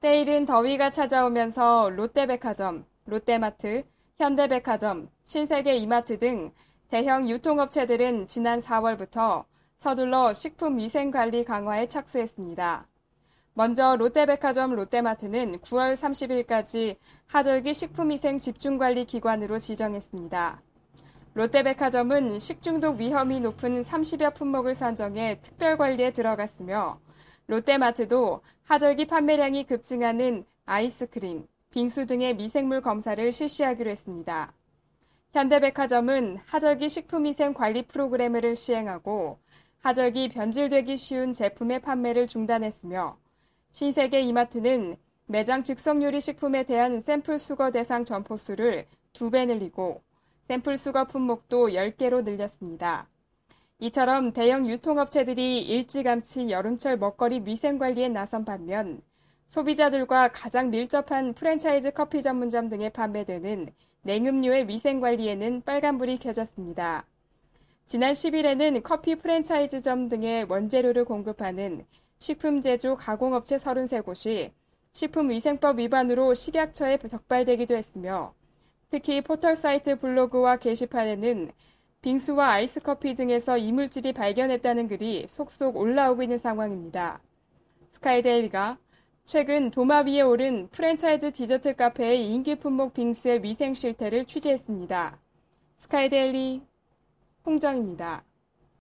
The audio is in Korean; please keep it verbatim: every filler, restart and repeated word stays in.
때이른 더위가 찾아오면서 롯데백화점, 롯데마트, 현대백화점, 신세계 이마트 등 대형 유통업체들은 지난 사월부터 서둘러 식품위생관리 강화에 착수했습니다. 먼저 롯데백화점 롯데마트는 구월 삼십일까지 하절기 식품위생 집중관리 기관으로 지정했습니다. 롯데백화점은 식중독 위험이 높은 삼십여 품목을 선정해 특별관리에 들어갔으며 롯데마트도 하절기 판매량이 급증하는 아이스크림, 빙수 등의 미생물 검사를 실시하기로 했습니다. 현대백화점은 하절기 식품위생 관리 프로그램을 시행하고 하절기 변질되기 쉬운 제품의 판매를 중단했으며 신세계 이마트는 매장 즉석요리 식품에 대한 샘플 수거 대상 점포수를 두 배 늘리고 샘플 수거 품목도 열 개로 늘렸습니다. 이처럼 대형 유통업체들이 일찌감치 여름철 먹거리 위생관리에 나선 반면 소비자들과 가장 밀접한 프랜차이즈 커피 전문점 등에 판매되는 냉음료의 위생관리에는 빨간불이 켜졌습니다. 지난 십 일에는 커피 프랜차이즈점 등의 원재료를 공급하는 식품제조 가공업체 서른세 곳이 식품위생법 위반으로 식약처에 적발되기도 했으며 특히 포털사이트 블로그와 게시판에는 빙수와 아이스커피 등에서 이물질이 발견했다는 글이 속속 올라오고 있는 상황입니다. 스카이데일리가 최근 도마 위에 오른 프랜차이즈 디저트 카페의 인기 품목 빙수의 위생 실태를 취재했습니다. 스카이데일리 홍정입니다.